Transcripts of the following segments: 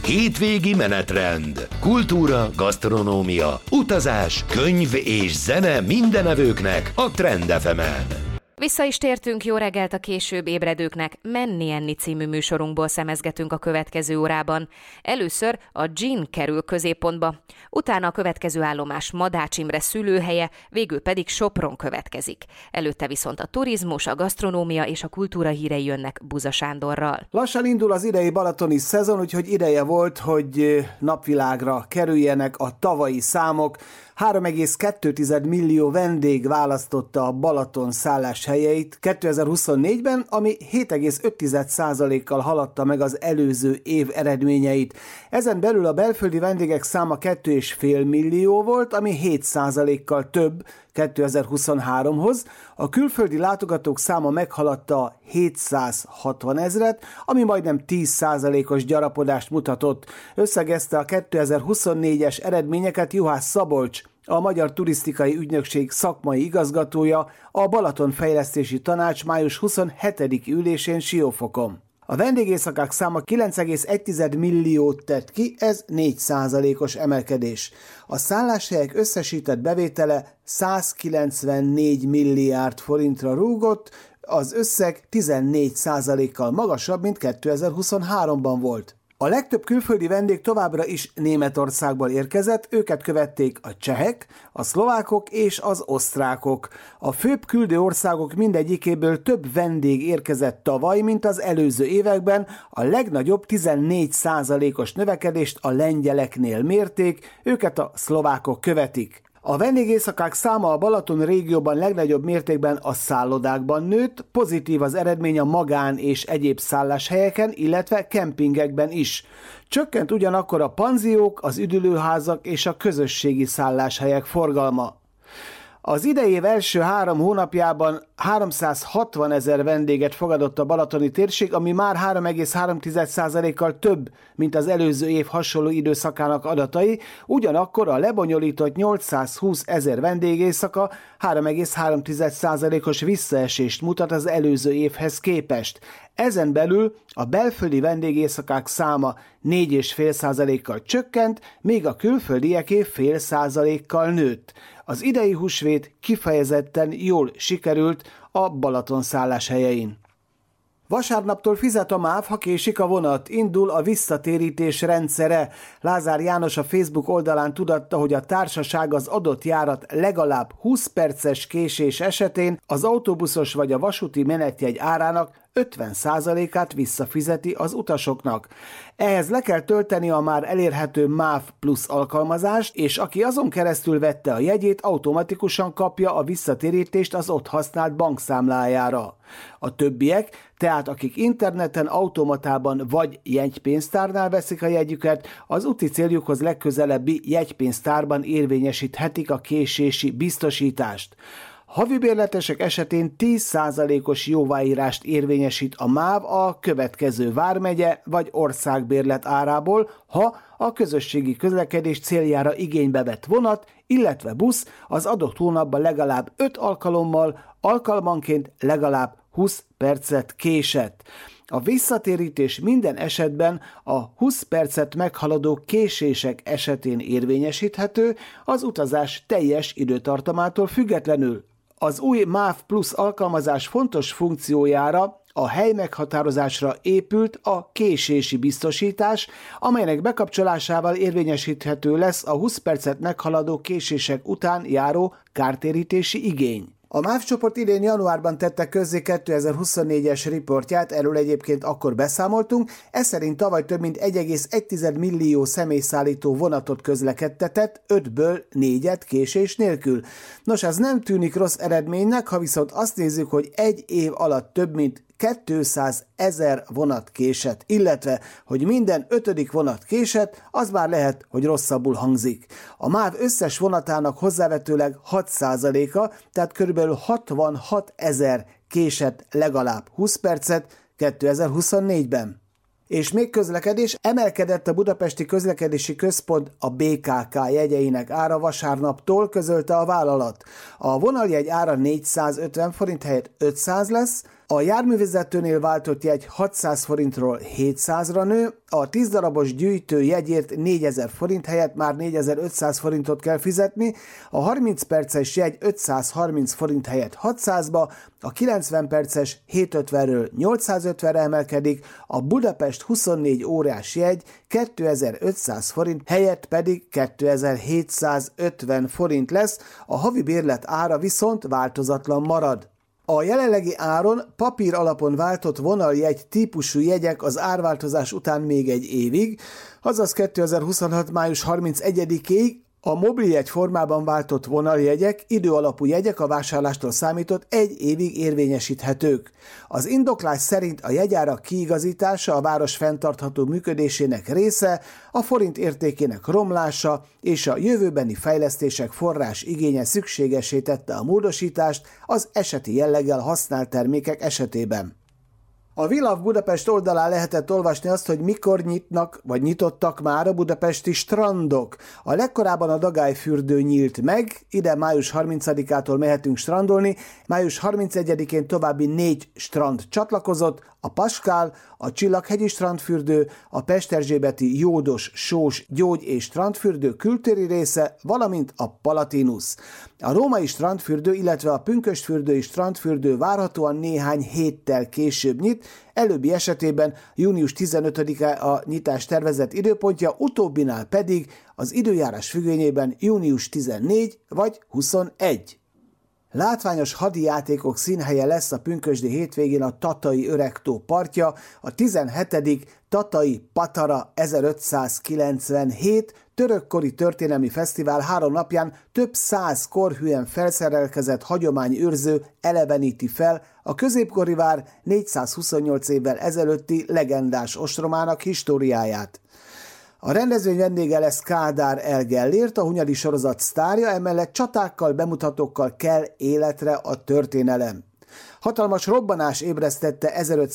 Hétvégi menetrend. Kultúra, gasztronómia, utazás, könyv és zene mindenevőknek a Trend FM-en. Vissza is tértünk, jó reggelt a később ébredőknek. Menni enni című műsorunkból szemezgetünk a következő órában. Először a gin kerül középpontba, utána a következő állomás Madács Imre szülőhelye, végül pedig Sopron következik. Előtte viszont a turizmus, a gasztronómia és a kultúra hírei jönnek Buza Sándorral. Lassan indul az idei balatoni szezon, úgyhogy ideje volt, hogy napvilágra kerüljenek a tavalyi számok. 3,2 millió vendég választotta a Balaton szálláshelyeit 2024-ben, ami 7,5%-kal haladta meg az előző év eredményeit. Ezen belül a belföldi vendégek száma 2,5 millió volt, ami 7%-kal több 2023-hoz. A külföldi látogatók száma meghaladta 760 000-et, ami majdnem 10%-os gyarapodást mutatott. Összegezte a 2024-es eredményeket Juhász Szabolcs, a Magyar Turisztikai Ügynökség szakmai igazgatója a Balaton Fejlesztési Tanács május 27. ülésén Siófokon. A vendégészakák száma 9,1 milliót tett ki, ez 4%-os emelkedés. A szálláshelyek összesített bevétele 194 milliárd forintra rúgott, az összeg 14%-kal magasabb, mint 2023-ban volt. A legtöbb külföldi vendég továbbra is Németországból érkezett, őket követték a csehek, a szlovákok és az osztrákok. A főbb küldő országok mindegyikéből több vendég érkezett tavaly, mint az előző években, a legnagyobb 14%-os növekedést a lengyeleknél mérték, őket a szlovákok követik. A vendégészakák száma a Balaton régióban legnagyobb mértékben a szállodákban nőtt, pozitív az eredmény a magán és egyéb szálláshelyeken, illetve kempingekben is. Csökkent ugyanakkor a panziók, az üdülőházak és a közösségi szálláshelyek forgalma. Az idei év első 3 hónapjában 360 000 vendéget fogadott a balatoni térség, ami már 3,3%-kal több, mint az előző év hasonló időszakának adatai, ugyanakkor a lebonyolított 820 000 vendégészaka 3,3%-os visszaesést mutat az előző évhez képest. Ezen belül a belföldi vendégészakák száma 4,5%-kal csökkent, míg a külföldieké 0,5%-kal nőtt. Az idei húsvét kifejezetten jól sikerült a Balaton szálláshelyein. Vasárnaptól fizet a MÁV, ha késik a vonat, indul a visszatérítés rendszere. Lázár János a Facebook oldalán tudatta, hogy a társaság az adott járat legalább 20 perces késés esetén az autóbuszos vagy a vasúti menetjegy árának 50%-át visszafizeti az utasoknak. Ehhez le kell tölteni a már elérhető MÁV Plus alkalmazást, és aki azon keresztül vette a jegyét, automatikusan kapja a visszatérítést az ott használt bankszámlájára. A többiek, tehát akik interneten, automatában vagy jegypénztárnál veszik a jegyüket, az úti céljukhoz legközelebbi jegypénztárban érvényesíthetik a késési biztosítást. Havibérletesek esetén 10%-os jóváírást érvényesít a MÁV a következő vármegye vagy országbérlet árából, ha a közösségi közlekedés céljára igénybe vett vonat, illetve busz az adott hónapban legalább 5 alkalommal, alkalmanként legalább 20 percet késett. A visszatérítés minden esetben a 20 percet meghaladó késések esetén érvényesíthető, az utazás teljes időtartamától függetlenül. Az új MÁV Plus alkalmazás fontos funkciójára, a hely meghatározásra épült a késési biztosítás, amelynek bekapcsolásával érvényesíthető lesz a 20 percet meghaladó késések után járó kártérítési igény. A MÁV csoport idén januárban tette közzé 2024-es riportját, erről egyébként akkor beszámoltunk, ez szerint tavaly több mint 1,1 millió személyszállító vonatot közlekedtetett, 5-ből 4-et késés nélkül. Nos, ez nem tűnik rossz eredménynek, ha viszont azt nézzük, hogy egy év alatt több mint 200 000 vonat késett, illetve, hogy minden 5. vonat késett, az már lehet, hogy rosszabbul hangzik. A MÁV összes vonatának hozzávetőleg 6%-a, tehát kb. 66 000 késett legalább 20 percet 2024-ben. És még közlekedés, emelkedett a Budapesti Közlekedési Központ a BKK jegyeinek ára vasárnaptól, közölte a vállalat. A vonaljegy ára 450 forint helyett 500 lesz, A járművezetőnél váltott jegy 600 forintról 700-ra nő, a 10 darabos gyűjtő jegyért 4000 forint helyett már 4500 forintot kell fizetni, a 30 perces jegy 530 forint helyett 600-ba, a 90 perces 750-ről 850-re emelkedik, a Budapest 24 órás jegy 2500 forint helyett pedig 2750 forint lesz, a havi bérlet ára viszont változatlan marad. A jelenlegi áron papír alapon váltott vonaljegy típusú jegyek az árváltozás után még egy évig, azaz 2026. május 31-ig a mobiljegy formában váltott vonaljegyek, időalapú jegyek a vásárlástól számított egy évig érvényesíthetők. Az indoklás szerint a jegyárak kiigazítása a város fenntartható működésének része, a forint értékének romlása és a jövőbeni fejlesztések forrás igénye szükségessé tette a módosítást az eseti jelleggel használt termékek esetében. A We Love Budapest oldalán lehetett olvasni azt, hogy mikor nyitnak, vagy nyitottak már a budapesti strandok. A legkorábban a Dagályfürdő nyílt meg, ide május 30-ától mehetünk strandolni, május 31-én további 4 strand csatlakozott, a Paskál, a Csillaghegyi strandfürdő, a Pesterzsébeti Jódos, Sós, Gyógy és strandfürdő kültéri része, valamint a Palatinus. A római strandfürdő, illetve a pünkösdfürdői strandfürdő várhatóan néhány héttel később nyit, előbbi esetében június 15-e a nyitás tervezett időpontja, utóbbinál pedig az időjárás függvényében június 14 vagy 21. Látványos hadijátékok színhelye lesz a pünkösdi hétvégén a Tatai Öregtó partja, a 17. Tatai Patara 1597 törökkori történelmi fesztivál 3 napján több 100 korhűen felszerelkezett hagyományőrző eleveníti fel a középkori vár 428 évvel ezelőtti legendás ostromának históriáját. A rendezvény vendége lesz Kádár L. Gellért, a Hunyadi sorozat sztárja, emellett csatákkal, bemutatókkal kell életre a történelem. Hatalmas robbanás ébresztette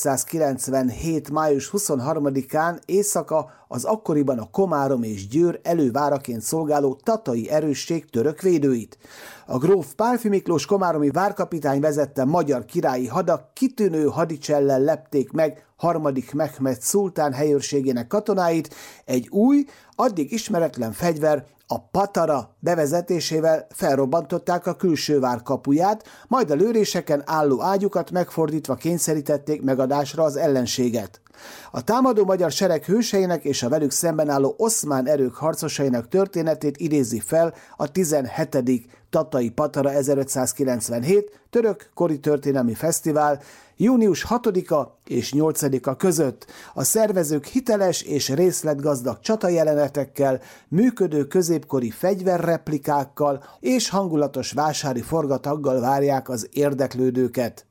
1597. május 23-án éjszaka az akkoriban a Komárom és Győr előváraként szolgáló tatai erősség török védőit. A gróf Pálffy Miklós komáromi várkapitány vezette magyar királyi hadak kitűnő hadicsellel lepték meg harmadik Mehmed szultán helyőrségének katonáit, egy új, addig ismeretlen fegyver, a patara bevezetésével felrobbantották a külső vár kapuját, majd a lőréseken álló ágyukat megfordítva kényszerítették megadásra az ellenséget. A támadó magyar sereg hőseinek és a velük szemben álló oszmán erők harcosainak történetét idézi fel a 17. Tatai Patara 1597 török kori történelmi fesztivál június 6-a és 8-a között. A szervezők hiteles és részletgazdag csatajelenetekkel, működő középkori fegyverreplikákkal és hangulatos vásári forgataggal várják az érdeklődőket.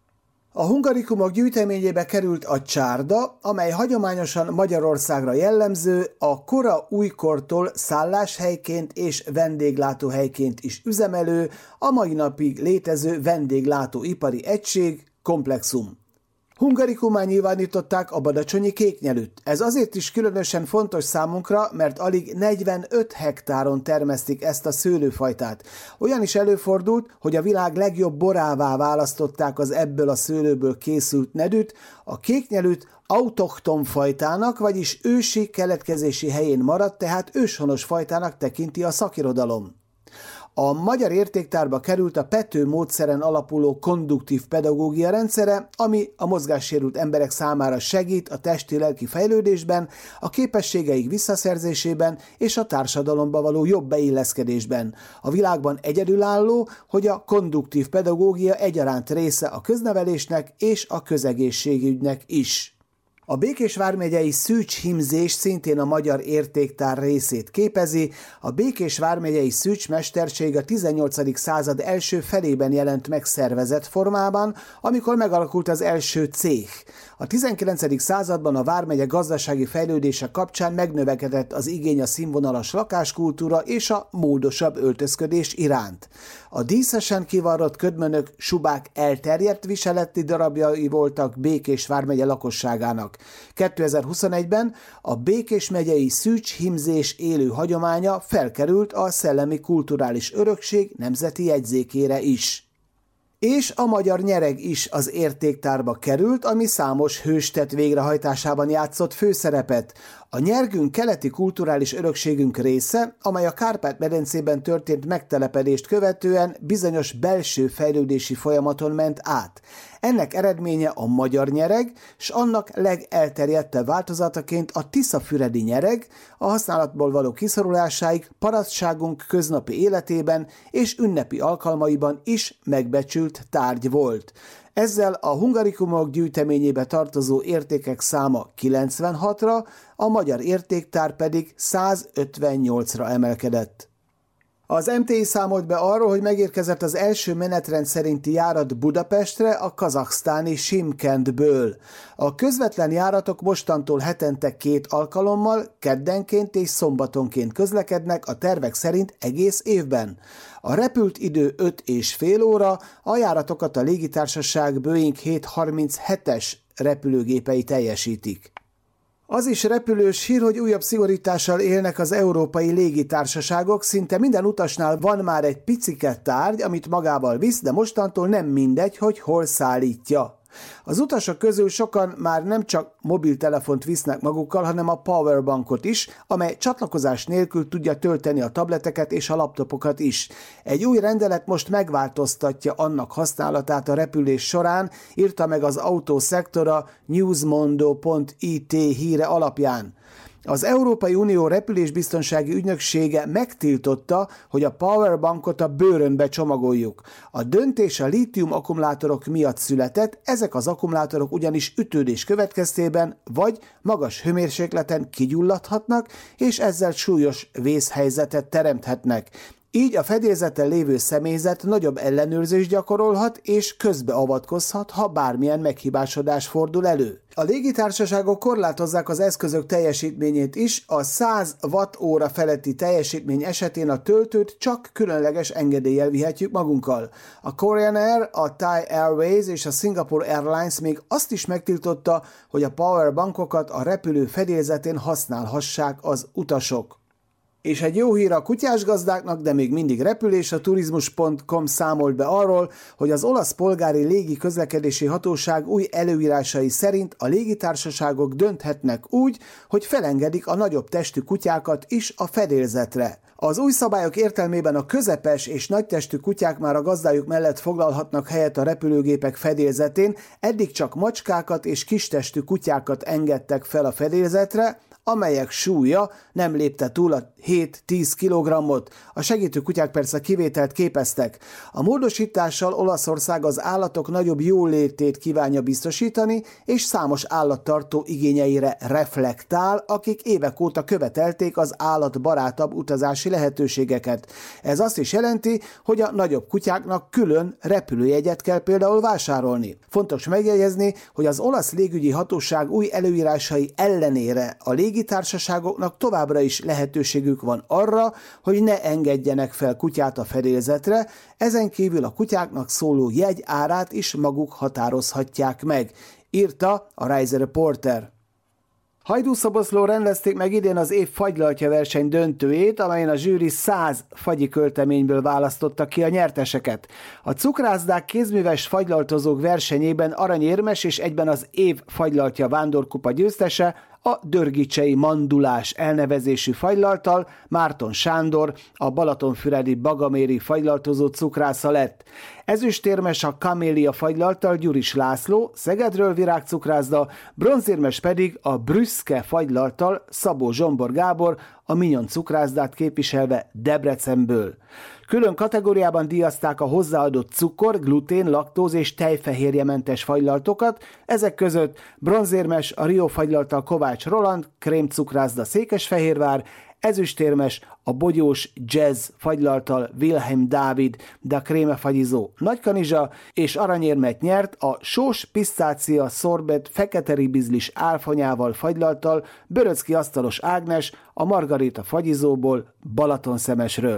A hungarikumok gyűjteményébe került a csárda, amely hagyományosan Magyarországra jellemző, a kora újkortól szálláshelyként és vendéglátóhelyként is üzemelő, a mai napig létező vendéglátóipari egység, komplexum. Hungarikumán nyilvánították a badacsonyi kéknyelűt. Ez azért is különösen fontos számunkra, mert alig 45 hektáron termesztik ezt a szőlőfajtát. Olyan is előfordult, hogy a világ legjobb borává választották az ebből a szőlőből készült nedűt, a kéknyelűt autochton fajtának, vagyis ősi keletkezési helyén maradt, tehát őshonos fajtának tekinti a szakirodalom. A magyar értéktárba került a Pető módszeren alapuló konduktív pedagógia rendszere, ami a mozgássérült emberek számára segít a testi-lelki fejlődésben, a képességeik visszaszerzésében és a társadalomba való jobb beilleszkedésben. A világban egyedülálló, hogy a konduktív pedagógia egyaránt része a köznevelésnek és a közegészségügynek is. A Békés vármegyei Szűcs hímzés szintén a magyar értéktár részét képezi. A Békés vármegyei Szűcs mesterség a 18. század első felében jelent meg szervezett formában, amikor megalakult az első céh. A 19. században a vármegye gazdasági fejlődése kapcsán megnövekedett az igény a színvonalas lakáskultúra és a módosabb öltözködés iránt. A díszesen kivarrott ködmönök, subák elterjedt viseleti darabjai voltak Békés vármegye lakosságának. 2021-ben a Békés megyei Szűcs hímzés élő hagyománya felkerült a Szellemi Kulturális Örökség nemzeti jegyzékére is. És a magyar nyereg is az értéktárba került, ami számos hőstett végrehajtásában játszott főszerepet. A nyergünk keleti kulturális örökségünk része, amely a Kárpát-medencében történt megtelepedést követően bizonyos belső fejlődési folyamaton ment át. Ennek eredménye a magyar nyereg, s annak legelterjedtebb változataként a tiszafüredi nyereg, a használatból való kiszorulásáig parasztságunk köznapi életében és ünnepi alkalmaiban is megbecsült tárgy volt. Ezzel a hungarikumok gyűjteményébe tartozó értékek száma 96-ra, a magyar értéktár pedig 158-ra emelkedett. Az MTI számolt be arról, hogy megérkezett az első menetrend szerinti járat Budapestre a kazaksztáni Simkentből. A közvetlen járatok mostantól hetente 2 alkalommal, keddenként és szombatonként közlekednek a tervek szerint egész évben. A repült idő 5,5 óra, a járatokat a légitársaság Boeing 737-es repülőgépei teljesítik. Az is repülős hír, hogy újabb szigorítással élnek az európai légitársaságok, szinte minden utasnál van már egy picike tárgy, amit magával visz, de mostantól nem mindegy, hogy hol szállítja. Az utasok közül sokan már nem csak mobiltelefont visznek magukkal, hanem a powerbankot is, amely csatlakozás nélkül tudja tölteni a tableteket és a laptopokat is. Egy új rendelet most megváltoztatja annak használatát a repülés során, írta meg az autószektora newsmondo.it híre alapján. Az Európai Unió repülésbiztonsági ügynöksége megtiltotta, hogy a powerbankot a bőrönbe csomagoljuk. A döntés a lítium akkumulátorok miatt született, ezek az akkumulátorok ugyanis ütődés következtében vagy magas hőmérsékleten kigyulladhatnak, és ezzel súlyos vészhelyzetet teremthetnek. Így a fedélzeten lévő személyzet nagyobb ellenőrzést gyakorolhat és közbeavatkozhat, ha bármilyen meghibásodás fordul elő. A légitársaságok korlátozzák az eszközök teljesítményét is, a 100 Wh feletti teljesítmény esetén a töltőt csak különleges engedéllyel vihetjük magunkkal. A Korean Air, a Thai Airways és a Singapore Airlines még azt is megtiltotta, hogy a powerbankokat a repülő fedélzetén használhassák az utasok. És egy jó hír a kutyásgazdáknak, de még mindig repülés, a turizmus.com számolt be arról, hogy az olasz polgári légi közlekedési hatóság új előírásai szerint a légitársaságok dönthetnek úgy, hogy felengedik a nagyobb testű kutyákat is a fedélzetre. Az új szabályok értelmében a közepes és nagytestű kutyák már a gazdájuk mellett foglalhatnak helyet a repülőgépek fedélzetén, eddig csak macskákat és kistestű kutyákat engedtek fel a fedélzetre, amelyek súlya nem lépte túl a 7-10 kg-ot. A segítő kutyák persze kivételt képeztek. A módosítással Olaszország az állatok nagyobb jólétét kívánja biztosítani, és számos állattartó igényeire reflektál, akik évek óta követelték az állatbarátabb utazási lehetőségeket. Ez azt is jelenti, hogy a nagyobb kutyáknak külön repülőjegyet kell például vásárolni. Fontos megjegyezni, hogy az olasz légügyi hatóság új előírásai ellenére a légitársaságoknak továbbra is lehetőségük van arra, hogy ne engedjenek fel kutyát a fedélzetre, ezen kívül a kutyáknak szóló jegy árát is maguk határozhatják meg, írta a Rise Reporter. Hajdúszoboszlón rendezték meg idén az év fagylaltja verseny döntőjét, amelyen a zsűri 100 fagyi költeményből választotta ki a nyerteseket. A cukrászdák kézműves fagylaltozók versenyében aranyérmes és egyben az év fagylaltja vándorkupa győztese a dörgicsei Mandulás elnevezésű fagylalttal Márton Sándor, a balatonfüredi Bagaméri fagylaltozó cukrásza lett. Ezüstérmes a Kamélia fagylalttal Gyuris László, Szegedről virágcukrászda, bronzérmes pedig a Brüsszke fagylalttal Szabó Zsombor Gábor, a Minyon cukrászdát képviselve Debrecenből. Külön kategóriában díjazták a hozzáadott cukor, glutén, laktóz és tejfehérjementes fagylaltokat, ezek között bronzérmes a Rio fagylalttal Kovács Roland, krémcukrászda Székesfehérvár, ezüstérmes a bogyós jazz fagylalttal Wilhelm Dávid, de krémefagyizó Nagykanizsa, és aranyérmet nyert a sós pisztácia szorbet fekete ribizlis álfanyával fagylalttal Böröcki asztalos Ágnes, a Margarita fagyizóból Balatonszemesről.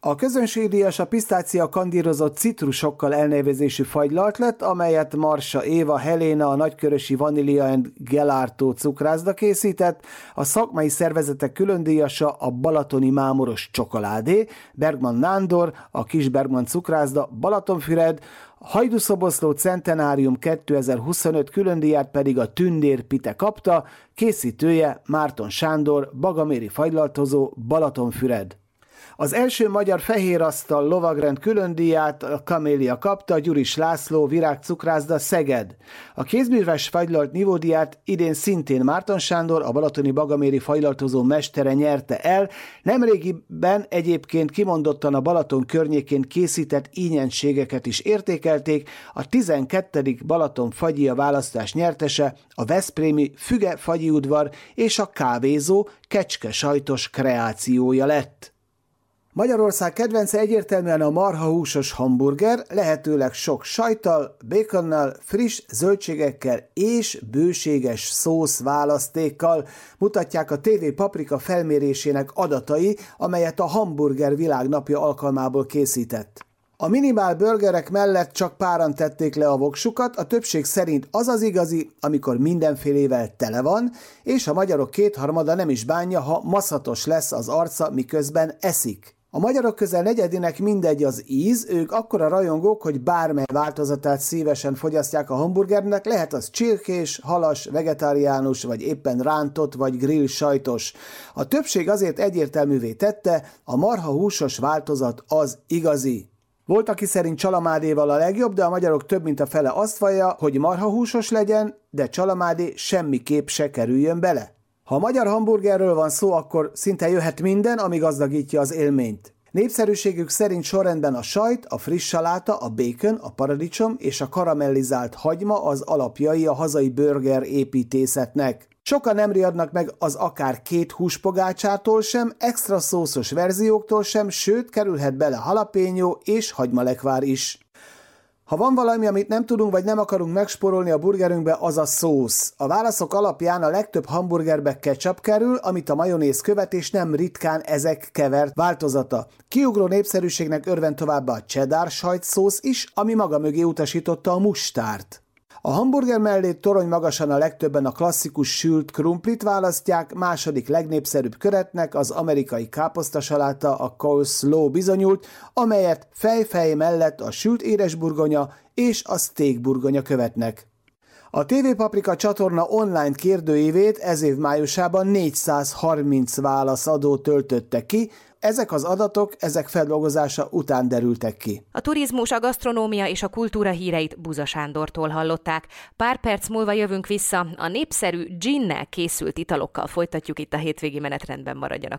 A közönségdíjas a pisztácia kandírozott citrusokkal elnevezésű fagylalt lett, amelyet Marsa Éva Helena a Nagykörösi Vanilla and Gelato cukrászda készített, a szakmai szervezetek különdíjasa a Balatoni Mámoros csokoládé, Bergman Nándor, a Kis Bergman cukrászda, Balatonfüred, a Hajdúszoboszló Centenárium 2025 különdíját pedig a Tündér Pite kapta, készítője Márton Sándor, bagaméri fagylaltozó, Balatonfüred. Az első magyar fehérasztal lovagrend különdíját a Kamélia kapta, Gyuris László, virágcukrászda, Szeged. A kézműves fagylalt nívódíját idén szintén Márton Sándor, a balatoni bagaméri fagylaltozó mestere nyerte el. Nemrégiben egyébként kimondottan a Balaton környékén készített ínyenségeket is értékelték. A 12. Balaton fagyia választás nyertese a veszprémi Füge fagyiudvar és a kávézó kecske sajtos kreációja lett. Magyarország kedvence egyértelműen a marhahúsos hamburger, lehetőleg sok sajttal, baconnal, friss zöldségekkel és bőséges szósz választékkal, mutatják a TV Paprika felmérésének adatai, amelyet a Hamburger Világnapja alkalmából készített. A minimál burgerek mellett csak páran tették le a voksukat, a többség szerint az az igazi, amikor mindenfélével tele van, és a magyarok kétharmada nem is bánja, ha maszatos lesz az arca, miközben eszik. A magyarok közel negyedinek mindegy az íz, ők akkora rajongók, hogy bármely változatát szívesen fogyasztják a hamburgernek, lehet az csirkés, halas, vegetáriánus, vagy éppen rántott, vagy grill sajtos. A többség azért egyértelművé tette, a marhahúsos változat az igazi. Volt, aki szerint csalamádéval a legjobb, de a magyarok több mint a fele azt vallja, hogy marhahúsos legyen, de csalamádé semmiképp se kerüljön bele. Ha a magyar hamburgerről van szó, akkor szinte jöhet minden, ami gazdagítja az élményt. Népszerűségük szerint sorrendben a sajt, a friss saláta, a bacon, a paradicsom és a karamellizált hagyma az alapjai a hazai burger építészetnek. Sokan nem riadnak meg az akár 2 húspogácsától sem, extra szószos verzióktól sem, sőt kerülhet bele jalapeno és hagymalekvár is. Ha van valami, amit nem tudunk vagy nem akarunk megspórolni a burgerünkbe, az a szósz. A válaszok alapján a legtöbb hamburgerbe ketchup kerül, amit a majonéz követ, és nem ritkán ezek kevert változata. Kiugró népszerűségnek örvend továbbá a cheddar sajtszósz is, ami maga mögé utasította a mustárt. A hamburger mellé torony magasan a legtöbben a klasszikus sült krumplit választják, második legnépszerűbb köretnek az amerikai káposztasaláta, a coleslaw bizonyult, amelyet fejfej mellett a sült édesburgonya és a steakburgonya követnek. A TV Paprika csatorna online kérdőívét ez év májusában 430 válaszadó töltötte ki, ezek az adatok, ezek feldolgozása után derültek ki. A turizmus, a gasztronómia és a kultúra híreit Buza Sándortól hallották. Pár perc múlva jövünk vissza, a népszerű ginnel készült italokkal folytatjuk itt a hétvégi menetrendben, maradjanak